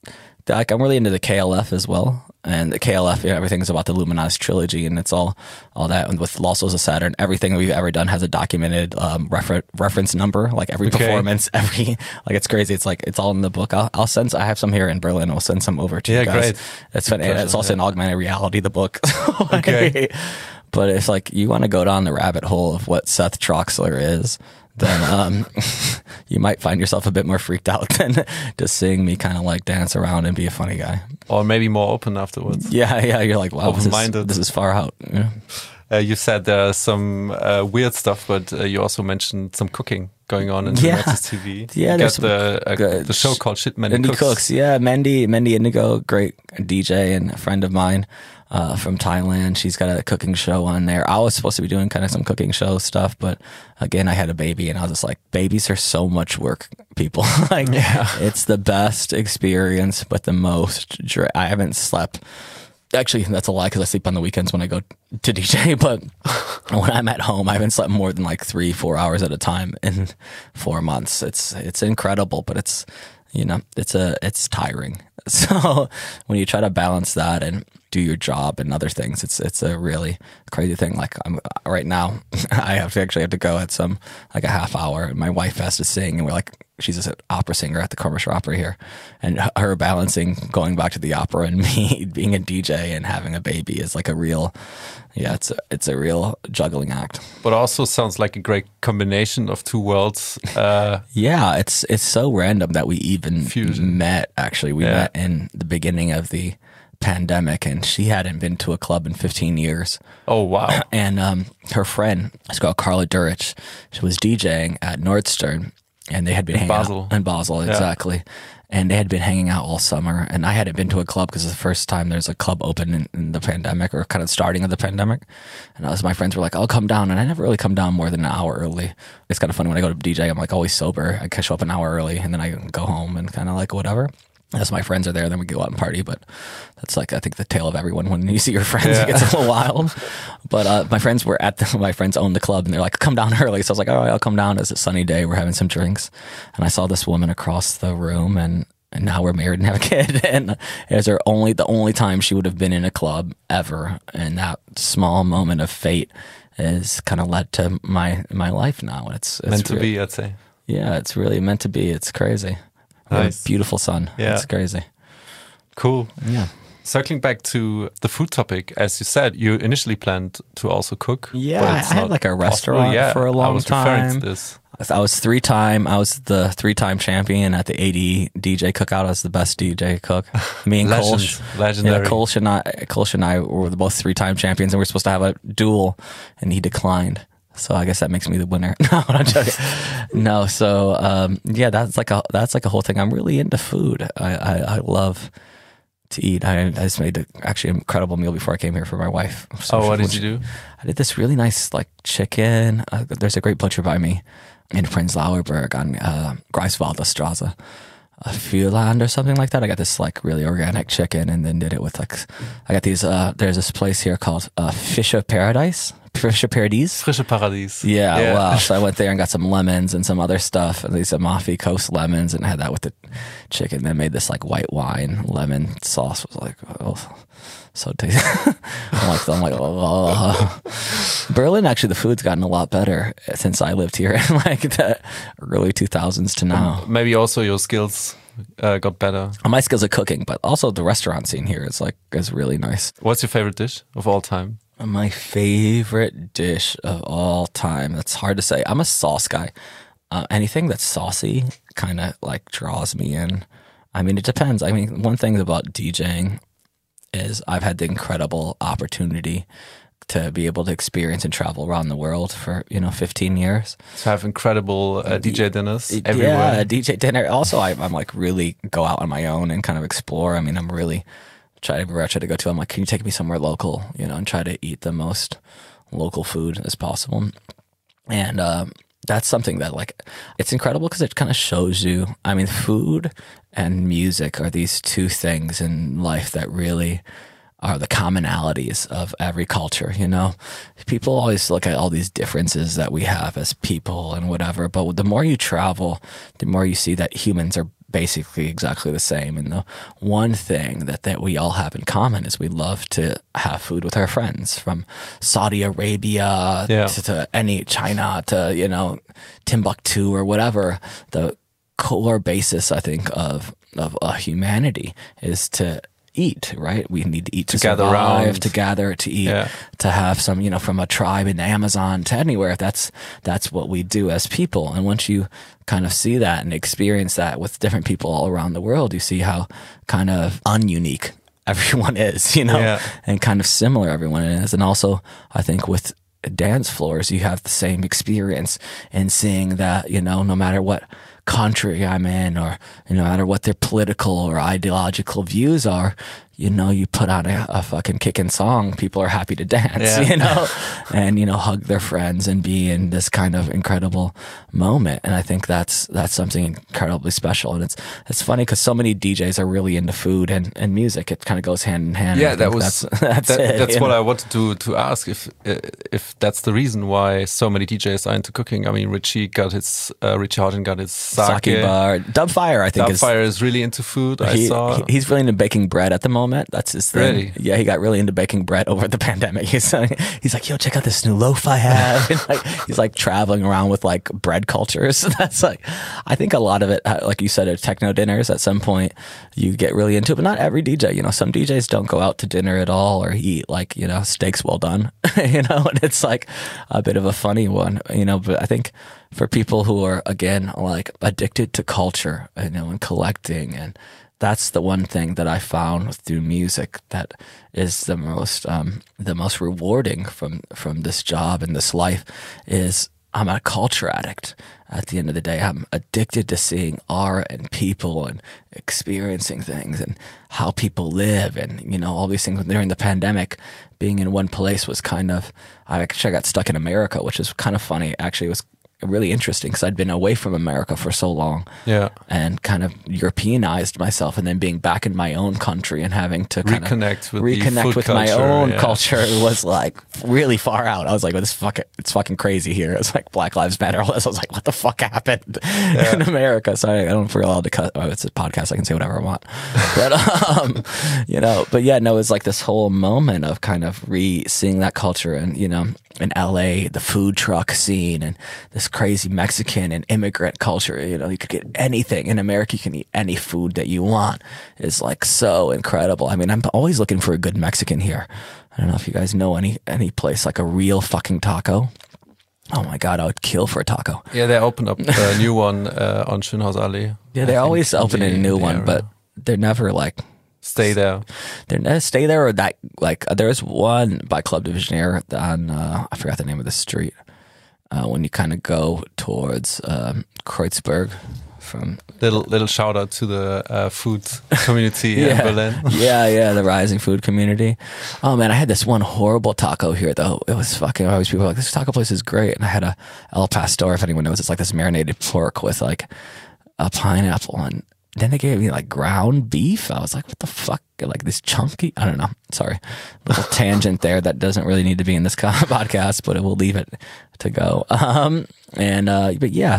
like I'm really into the K L F as well. And the K L F, you know, everything's about the Luminous trilogy, and it's all all that. And with Lost Souls of Saturn, everything we've ever done has a documented um, refer- reference number. Like every Okay. performance, every like it's crazy. It's like it's all in the book. I'll, I'll send. I have some here in Berlin. I'll send some over to Yeah, you guys. great. It's fun. Pleasure, It's also yeah. in augmented reality. The book. Okay. But if like you want to go down the rabbit hole of what Seth Troxler is, then um, you might find yourself a bit more freaked out than just seeing me kind of like dance around and be a funny guy. Or maybe more open afterwards. Yeah, yeah. You're like, wow, this is, Open-minded. this is far out. Yeah. Uh, you said there's some uh, weird stuff, but uh, you also mentioned some cooking going on in Yeah. Nexus T V. Yeah, you there's got the, uh, good- the show called Shit Mendy Mendy Cooks. Cooks. Yeah, Mendy, Mendy Indigo, great D J and a friend of mine uh, from Thailand. She's got a cooking show on there. I was supposed to be doing kind of some cooking show stuff, but again, I had a baby, and I was just like, babies are so much work, people. Like, it's the best experience, but the most. Dra- I haven't slept. Actually, that's a lie because I sleep on the weekends when I go to D J. But when I'm at home, I haven't slept more than like three, four hours at a time in four months. It's it's incredible, but it's you know it's a it's tiring. So when you try to balance that and do your job and other things, it's it's a really crazy thing. Like I'm right now, I have to actually have to go at some like a half hour, and my wife has to sing, and we're like. She's an opera singer at the commercial opera here, and her balancing going back to the opera and me being a D J and having a baby is like a real, yeah, it's a, it's a real juggling act. But also sounds like a great combination of two worlds. Uh, Yeah, it's it's so random that we even Fusion. met. Actually, we Yeah. met in the beginning of the pandemic, and she hadn't been to a club in fifteen years. oh, wow. And um, her friend, this girl Carla Durich, she was DJing at Nordstern, and they had been In hanging Basel. out in Basel, exactly. And they had been hanging out all summer, and I hadn't been to a club because it's the first time there's a club open in, in the pandemic, or kind of starting of the pandemic. And I was, my friends were like, "I'll come down," and I never really come down more than an hour early. It's kind of funny when I go to D J, I'm like always sober. I show up an hour early, and then I go home and kind of like whatever. As my friends are there, then we go out and party. But that's like, I think, the tale of everyone. When you see your friends, Yeah. it gets a little wild. But uh, my friends were at the, my friends own the club, and they're like, "Come down early." So I was like, "All right, I'll come down." It's a sunny day. We're having some drinks, and I saw this woman across the room, and, and now we're married and have a kid. And it was her only the only time she would have been in a club ever. And that small moment of fate has kind of led to my my life now. It's, it's Meant to really- be, I'd say. Yeah, it's really meant to be. It's crazy. We have Nice. a beautiful son. Yeah. It's crazy. Cool. Yeah. Circling back to the food topic, as you said, you initially planned to also cook. Yeah, but it's I had not like a possible. restaurant Yeah, for a I long was referring time. to this. I was three time. I was the three time champion at the eighty D J cookout. I was the best D J cook. Me and Legend. Kolsch. Legendary. Yeah, Kolsch and I, Kolsch and I were the both three time champions, and we were supposed to have a duel, and he declined. So I guess that makes me the winner. No, I'm joking. No, so um, yeah, that's like a that's like a whole thing. I'm really into food. I I, I love to eat. I, I just made a, actually an incredible meal before I came here for my wife. So Oh, what did which- you do? I did this really nice like chicken. Uh, there's a great butcher by me in Prenzlauer Berg on uh, Greifswalder Straße, uh, Fürland or something like that. I got this like really organic chicken, and then did it with like I got these. Uh, there's this place here called uh, Fischer Paradise. Fischer Paradise. Frische Paradies. Yeah, wow. So I went there and got some lemons and some other stuff, and these Amalfi Coast lemons, and had that with the chicken. Then made this like white wine lemon sauce. Was like, oh, so tasty. I'm like, I'm like, oh. Berlin, actually, the food's gotten a lot better since I lived here in like the early two thousands to now. Maybe also your skills uh, got better. My skills at cooking, but also the restaurant scene here is like is really nice. What's your favorite dish of all time? My favorite dish of all time. That's hard to say. I'm a sauce guy. Uh, anything that's saucy kind of like draws me in. I mean, it depends. I mean, one thing about DJing is I've had the incredible opportunity to be able to experience and travel around the world for, you know, fifteen years. To have incredible uh, D J dinners everywhere. Yeah, D J dinner. Also, I, I'm like really go out on my own and kind of explore. I mean, I'm really try everywhere I try to go to. I'm like, can you take me somewhere local, you know, and try to eat the most local food as possible. And um, that's something that like, it's incredible because it kind of shows you, I mean, food and music are these two things in life that really are the commonalities of every culture, you know? People always look at all these differences that we have as people and whatever, but the more you travel, the more you see that humans are basically exactly the same. And the one thing that, that we all have in common is we love to have food with our friends, from Saudi Arabia yeah. to, to any China to, you know, Timbuktu or whatever. The core basis, I think, of of uh, humanity is to eat, right? We need to eat to, to gather survive, around. to gather, to eat, yeah. to have some, you know, from a tribe in the Amazon to anywhere. That's that's what we do as people. And once you kind of see that and experience that with different people all around the world, you see how kind of ununique everyone is, you know, yeah. and kind of similar everyone is. And also, I think with dance floors, you have the same experience in seeing that, you know, no matter what country I'm in, or you know, no matter what their political or ideological views are, you know, you put on a, a fucking kicking song, people are happy to dance, yeah. you know, and, you know, hug their friends and be in this kind of incredible moment. And I think that's, that's something incredibly special. And it's, it's funny because so many D Js are really into food and, and music. It kind of goes hand in hand. Yeah, that was, that's, that's, that, it, that's what know? I wanted to, to ask, if, if that's the reason why so many D Js are into cooking. I mean, Richie got his, uh, Richie Hawtin got his sake. Sake bar. Dubfire, I think, Dubfire is, is really into food. I he, saw. He, he's really into baking bread at the moment. That's his thing. Really? Yeah, he got really into baking bread over the pandemic. He's he's like, yo, check out this new loaf I have. And like, he's like traveling around with like bread cultures. That's like, I think a lot of it, like you said, are techno dinners. At some point, you get really into it, but not every D J. You know, some D Js don't go out to dinner at all or eat like, you know, steaks well done. You know, and it's like a bit of a funny one. You know, but I think for people who are, again, like addicted to culture, you know, and collecting, and that's the one thing that I found through music that is the most um, the most rewarding from from this job and this life is I'm a culture addict. At the end of the day, I'm addicted to seeing art and people and experiencing things and how people live, and you know, all these things. During the pandemic, being in one place was kind of, I actually got stuck in America, which is kind of funny. Actually, it was really interesting because I'd been away from America for so long, yeah, and kind of Europeanized myself, and then being back in my own country and having to kind reconnect of with reconnect with culture, my own yeah. culture was like really far out. I was like, well, this fucking, it's fucking crazy here. It's like Black Lives Matter. I was like, what the fuck happened yeah. in America? Sorry, I don't feel allowed to cut. Oh, it's a podcast. I can say whatever I want. But um, you know, but yeah, no, it's like this whole moment of kind of re-seeing that culture, and you know, in L A, the food truck scene and this crazy Mexican and immigrant culture. You know, you could get anything. In America, you can eat any food that you want. It's like so incredible. I mean, I'm always looking for a good Mexican here. I don't know if you guys know any any place like a real fucking taco. Oh my God, I would kill for a taco. Yeah, they opened up a new one uh, on Schönhausallee. Yeah, they're always opening the, a new the one, area. but they're never like stay there. They're never stay there or that. Like uh, there's one by Club Divisionaire on uh, I forgot the name of the street. Uh, when you kind of go towards um, Kreuzberg, from little little shout out to the uh, food community yeah. in Berlin. yeah, yeah, the rising food community. Oh man, I had this one horrible taco here though. It was fucking always people were like, this taco place is great, and I had a El Pastor. If anyone knows, it's like this marinated pork with like a pineapple, and then they gave me like ground beef. I was like, what the fuck? Like this chunky, I don't know. Sorry. Little tangent there that doesn't really need to be in this podcast, but we'll leave it to go. Um, and, uh, but yeah,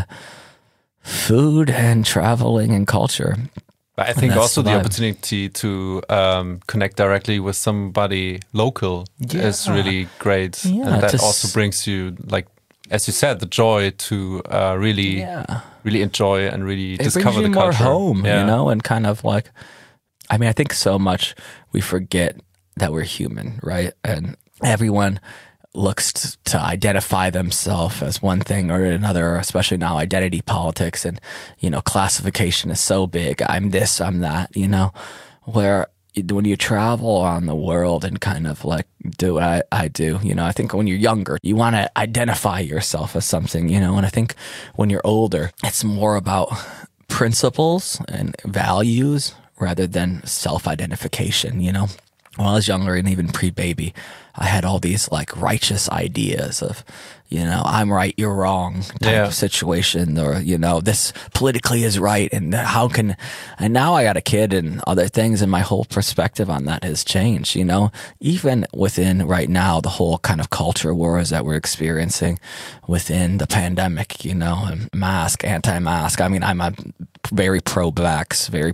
food and traveling and culture. But I think That's also the the vibe. opportunity to um, connect directly with somebody local Yeah. is really great. Yeah, and that to s- also brings you, like, as you said, the joy to uh, really, Yeah. really enjoy and really It discover brings you the more culture. home, Yeah. you know, and kind of like, I mean, I think so much we forget that we're human, right? And everyone looks t- to identify themselves as one thing or another, especially now identity politics and, you know, classification is so big. I'm this, I'm that, you know, where when you travel around the world and kind of like do what I, I do, you know, I think when you're younger, you want to identify yourself as something, you know, and I think when you're older, it's more about principles and values rather than self-identification, you know. When I was younger and even pre-baby, I had all these like righteous ideas of, you know, I'm right, you're wrong type Yeah. of situation, or, you know, this politically is right, and how can, and now I got a kid and other things, and my whole perspective on that has changed, you know, even within right now, the whole kind of culture wars that we're experiencing within the pandemic, you know, and mask, anti-mask. I mean, I'm a very pro-vax, very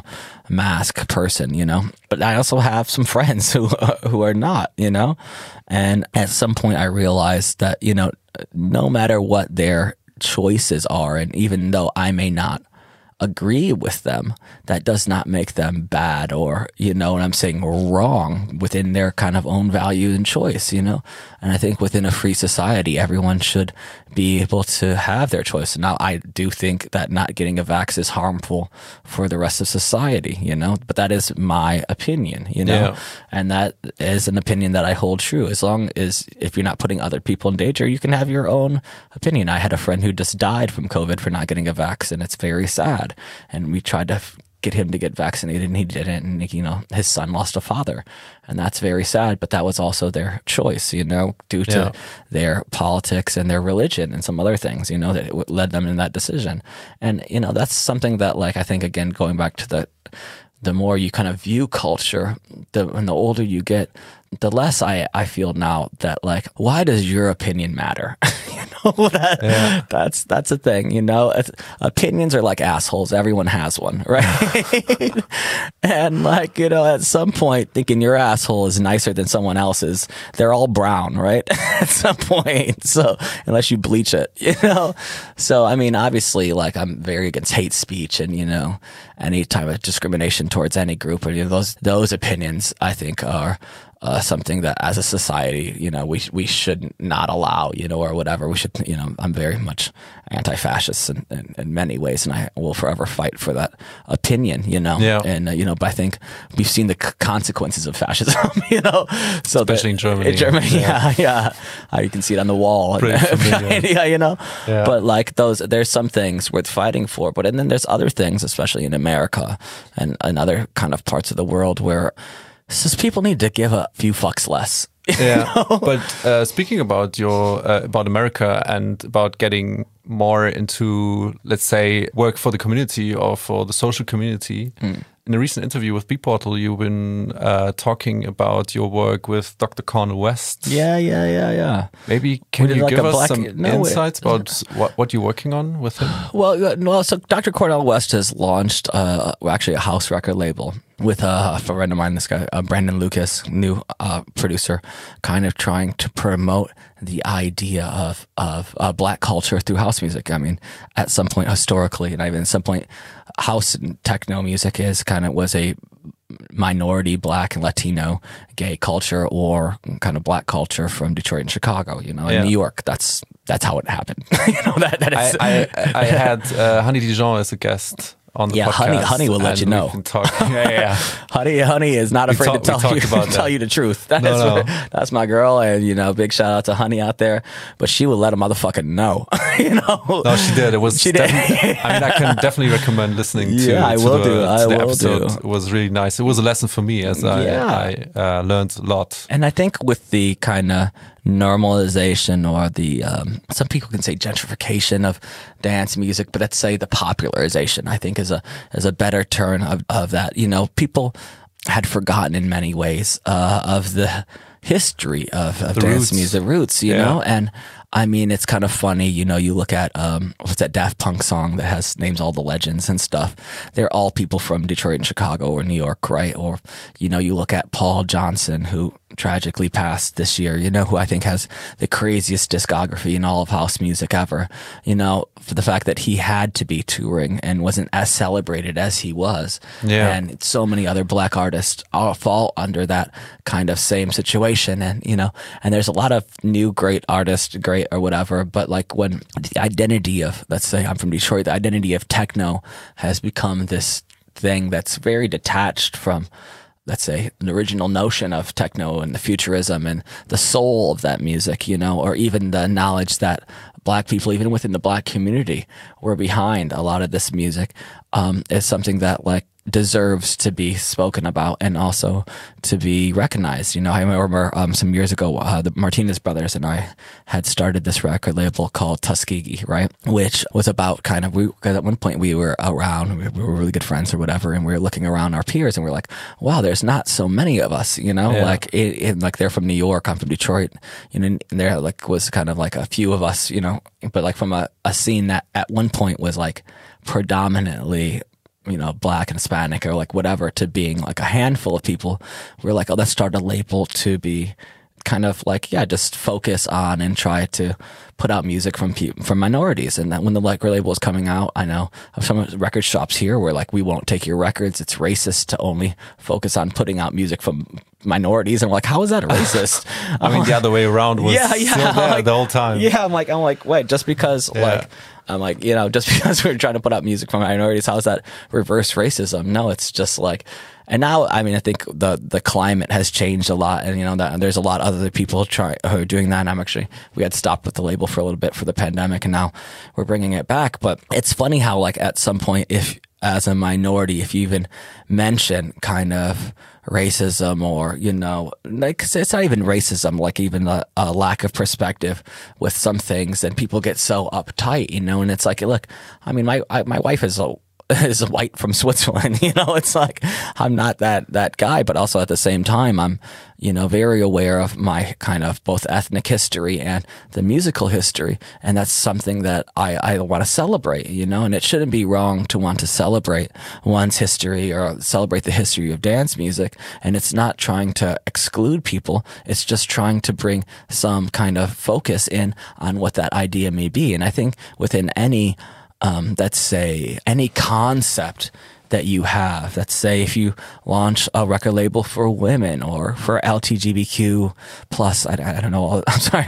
pro-mask person, you know, but I also have some friends who, who are not, you know, and at some point I realized that, you know, no matter what their choices are, and even though I may not agree with them, that does not make them bad, or, you know what I'm saying, wrong within their kind of own value and choice, you know? And I think within a free society, everyone should be able to have their choice. Now, I do think that not getting a vax is harmful for the rest of society, you know, but that is my opinion, you know, Yeah. and that is an opinion that I hold true. As long as, if you're not putting other people in danger, you can have your own opinion. I had a friend who just died from COVID for not getting a vax, and it's very sad. And we tried to f- get him to get vaccinated, and he didn't. And, you know, his son lost a father, and that's very sad. But that was also their choice, you know, due to Yeah. their politics and their religion and some other things, you know, that it led them in that decision. And, you know, that's something that, like, I think, again, going back to the, the more you kind of view culture, the, and the older you get, the less I, I feel now that, like, why does your opinion matter? you know, that, Yeah. that's, that's a thing, you know, it's, opinions are like assholes. Everyone has one, right? And, like, you know, at some point thinking your asshole is nicer than someone else's, they're all brown, right? At some point. So unless you bleach it, you know? So, I mean, obviously, like, I'm very against hate speech and, you know, any type of discrimination towards any group, or, you know, those, those opinions, I think, are, Uh, something that as a society, you know, we we should not allow, you know, or whatever. We should, you know, I'm very much anti-fascist in, in, in many ways, and I will forever fight for that opinion, you know. Yeah. And, uh, you know, but I think we've seen the c- consequences of fascism, you know. So Especially in Germany. In Germany, Yeah. yeah, yeah. How you can see it on the wall. Pretty familiar. Yeah, you know. Yeah. But, like, those, there's some things worth fighting for. But and then there's other things, especially in America and, and other kind of parts of the world, where it's just people need to give a few fucks less. Yeah, but uh, speaking about your uh, about America and about getting more into, let's say, work for the community or for the social community. Mm. In a recent interview with Beatportal, you've been uh, talking about your work with Doctor Cornel West. Yeah, yeah, yeah, yeah. Maybe can did you like give a us black- some no, insights it- about what, what you're working on with him? Well, uh, well, so Doctor Cornel West has launched uh, actually a house record label with uh, a friend of mine, this guy, uh, Brandon Lucas, new uh, producer, kind of trying to promote the idea of of uh, black culture through house music. I mean, at some point historically, and even at some point, house and techno music is kind of was a minority black and Latino gay culture, or kind of black culture from Detroit and Chicago, you know, in Yeah. New York. That's that's how it happened. you know, that, that is, I, I, I had uh, Honey Dijon as a guest on the Yeah, podcast. Honey- Honey will let and you know. we've been talking- yeah, yeah. Honey, honey is not We afraid talk- to we tell you talked about tell that. you the truth. That No, is no. what- that's my girl, and you know, big shout out to Honey out there. But she would let a motherfucker know, you know. No, she did. It was. She did. definitely- I mean, I can definitely recommend listening to. Yeah, I to will the, do. to I the will episode. do. It was really nice. It was a lesson for me, as I, Yeah. I uh, learned a lot. And I think with the kind of normalization, or the um, some people can say gentrification of dance music, but let's say the popularization, I think is a is a better term of, of that. You know, people had forgotten in many ways uh, of the history of, of The dance roots. music roots, you Yeah. know, and I mean, it's kind of funny, you know, you look at, um, what's that Daft Punk song that has names all the legends and stuff. They're all people from Detroit and Chicago or New York, right? Or, you know, you look at Paul Johnson, who tragically passed this year, you know, who I think has the craziest discography in all of house music ever, you know, for the fact that he had to be touring and wasn't as celebrated as he was. Yeah. And so many other black artists all fall under that kind of same situation. And, you know, and there's a lot of new great artists, great or whatever, but like when the identity of, let's say I'm from Detroit, the identity of techno has become this thing that's very detached from, let's say, an original notion of techno and the futurism and the soul of that music, you know, or even the knowledge that black people, even within the black community, were behind a lot of this music. um, is something that like deserves to be spoken about and also to be recognized. You know, I remember um, some years ago, uh, the Martinez brothers and I had started this record label called Tuskegee, right? Which was about kind of, we, cause at one point we were around, we were really good friends or whatever, and we were looking around our peers and we we're like, wow, there's not so many of us, you know, yeah. like it, it, like they're from New York, I'm from Detroit, you know, and there like was kind of like a few of us, you know, but like from a, a scene that at one point was like predominantly, you know, black and Hispanic or like whatever, to being like a handful of people. We're like, oh, let's start a label to be kind of like, yeah, just focus on and try to put out music from people, from minorities. And that when the record label was coming out, I know of some record shops here where like, we won't take your records. It's racist to only focus on putting out music from minorities. And we're like, how is that racist? I mean, the other way around was yeah, yeah, still there like, the whole time. Yeah, I'm like, I'm like, wait, just because yeah. like, I'm like, you know, just because we're trying to put out music from minorities, how is that reverse racism? No, it's just like, and now, I mean, I think the the climate has changed a lot, and you know, that and there's a lot of other people try who are doing that. And I'm actually, we had stopped with the label for a little bit for the pandemic, and now we're bringing it back. But it's funny how, like, at some point, if as a minority, if you even mention kind of racism or, you know, like, it's not even racism, like even a, a lack of perspective with some things, and people get so uptight, you know, and it's like, look, I mean, my I, my wife is a is white from Switzerland, you know, it's like, I'm not that, that guy, but also at the same time, I'm, you know, very aware of my kind of both ethnic history and the musical history. And that's something that I, I want to celebrate, you know, and it shouldn't be wrong to want to celebrate one's history or celebrate the history of dance music. And it's not trying to exclude people. It's just trying to bring some kind of focus in on what that idea may be. And I think within any Um, let's say any concept that you have, let's say if you launch a record label for women or for L G B T Q plus, I, I don't know, I'm sorry,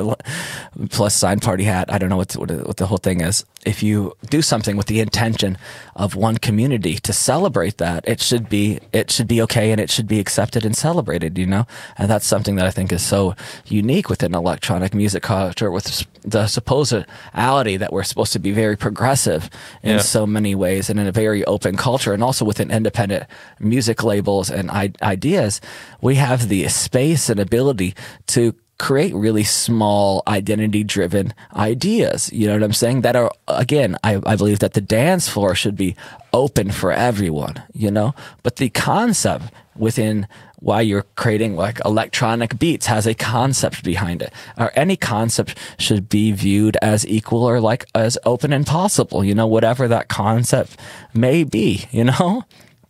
plus sign party hat, I don't know what, what, what the whole thing is. If you do something with the intention of one community to celebrate that, it should be, it should be okay, and it should be accepted and celebrated, you know? And that's something that I think is so unique within electronic music culture, with the supposedality that we're supposed to be very progressive in yeah. so many ways, and in a very open culture, and also within independent music labels and I- ideas, we have the space and ability to create really small identity driven ideas, you know what I'm saying, that are, again, I, I believe that the dance floor should be open for everyone, you know, but the concept within why you're creating like electronic beats has a concept behind it, or any concept should be viewed as equal or like as open and possible, you know, whatever that concept may be, you know.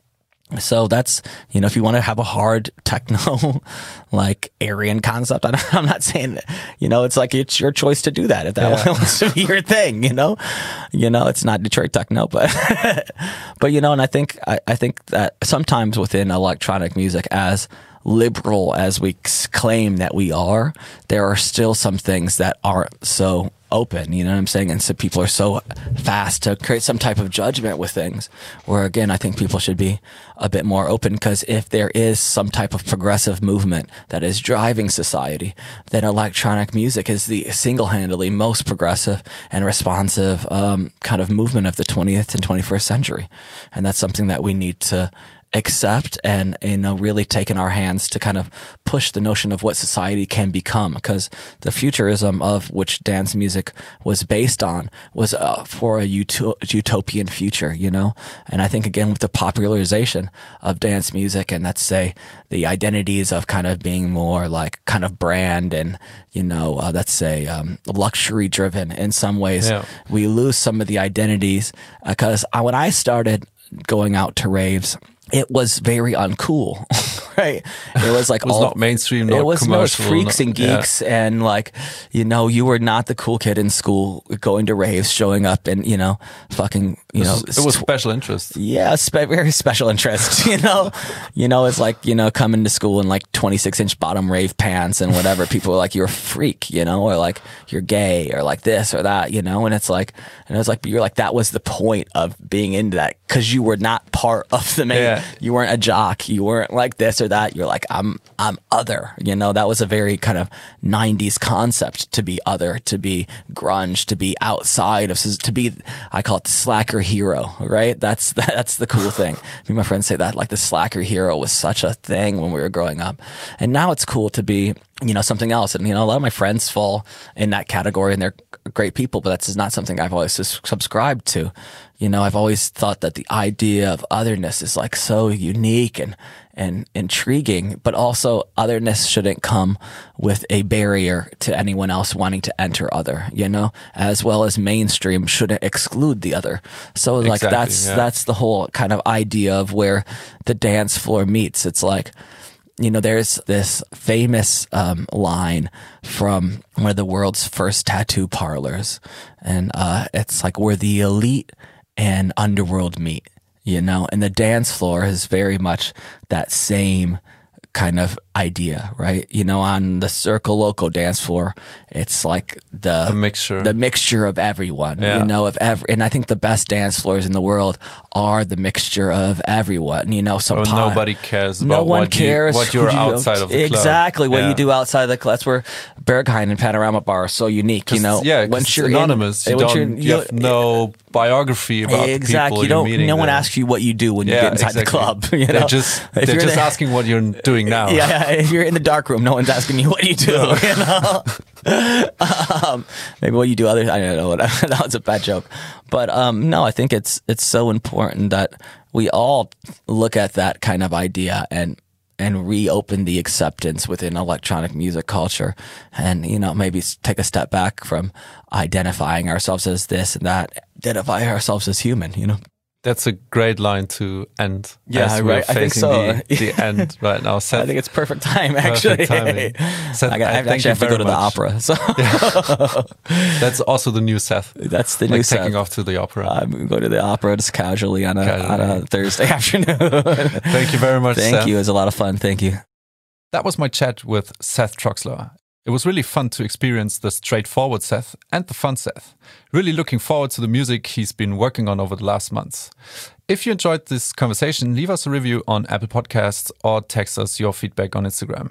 So that's, you know, if you want to have a hard techno, like Aryan concept, I don't, I'm not saying that, you know, it's like, it's your choice to do that if that yeah. wants to be your thing, you know, you know, it's not Detroit techno, but, but, you know, and I think, I, I think that sometimes within electronic music, as liberal as we claim that we are, there are still some things that aren't so open, you know what I'm saying? And so people are so fast to create some type of judgment with things, where again, I think people should be a bit more open, because if there is some type of progressive movement that is driving society, then electronic music is the single-handedly most progressive and responsive um, kind of movement of the twentieth and twenty-first century. And that's something that we need to accept and, you know, really take in our hands to kind of push the notion of what society can become, because the futurism of which dance music was based on was uh, for a ut- utopian future, you know. And I think, again, with the popularization of dance music, and let's say the identities of kind of being more like kind of brand and, you know, uh, let's say um, luxury driven in some ways, yeah. we lose some of the identities, because uh, when I started going out to raves, it was very uncool, right? It was like it was all not mainstream, not it was, commercial. No, it was freaks not, and geeks, yeah. and like, you know, you were not the cool kid in school going to raves, showing up, and you know, fucking, you it know, was, it was special interest. Yeah, spe- very special interest. You know, you know, it's like, you know, coming to school in like twenty-six inch bottom rave pants and whatever. People were like, you're a freak, you know, or like you're gay, or like this or that, you know. And it's like, and it was like, you're like, that was the point of being into that, because you were not part of the main. Yeah. Yeah. You weren't a jock. You weren't like this or that. You're like, I'm I'm other. You know, that was a very kind of nineties concept, to be other, to be grunge, to be outside of, to be, I call it the slacker hero, right? That's that's the cool thing. Me and my friends say that, like the slacker hero was such a thing when we were growing up. And now it's cool to be, you know, something else. And, you know, a lot of my friends fall in that category and they're great people, but that's not something I've always subscribed to. You know, I've always thought that the idea of otherness is like so unique and, and intriguing, but also otherness shouldn't come with a barrier to anyone else wanting to enter other, you know, as well as mainstream shouldn't exclude the other. So like Exactly, that's, yeah. that's the whole kind of idea of where the dance floor meets. It's like, you know, there's this famous um, line from one of the world's first tattoo parlors. And uh, it's like where the elite and underworld meet, you know, and the dance floor is very much that same kind of idea, right? You know, on the Circle Loco dance floor, it's like the A mixture. the mixture of everyone, Yeah. you know, of every, and I think the best dance floors in the world are the mixture of everyone, you know, some Or pop- nobody cares about no one what, cares you, what who you're you- outside of the club. exactly what Yeah. you do outside of the club. That's where Berghain and Panorama Bar are so unique, you know. Yeah, once once you're anonymous, in, you, once don't, you're- you have no biography about exactly. the people You you're don't. meeting No one there. asks you what you do when you Yeah, get inside exactly. the club. You They're know? just If they're you're just there- asking what you're doing now. Yeah, yeah, if you're in the dark room, no one's asking you what you do. You know, um, maybe what you do. Other, I don't know. That was a bad joke, but um, no, I think it's it's so important that we all look at that kind of idea and and reopen the acceptance within electronic music culture, and you know maybe take a step back from identifying ourselves as this and that, identify ourselves as human. You know. That's a great line to end. Yeah, as we're right. I think facing so. the, the end right now. Seth, I think it's perfect time, actually. Perfect timing. Seth, I, got, I I thank actually you have to go very to the much. opera, so that's also the new Seth. that's the Like new taking Seth. off to the opera. I'm going to go to the opera just casually on a Casually. on a Thursday afternoon. Thank you very much, Thank Seth. you. It was a lot of fun. Thank you. That was my chat with Seth Troxler. It was really fun to experience the straightforward Seth and the fun Seth. Really looking forward to the music he's been working on over the last months. If you enjoyed this conversation, leave us a review on Apple Podcasts or text us your feedback on Instagram.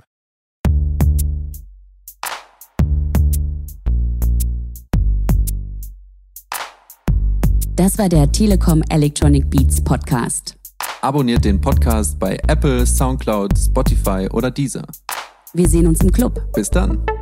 Das war der Telekom Electronic Beats Podcast. Abonniert den Podcast bei Apple, Soundcloud, Spotify oder Deezer. Wir sehen uns im Club. Bis dann.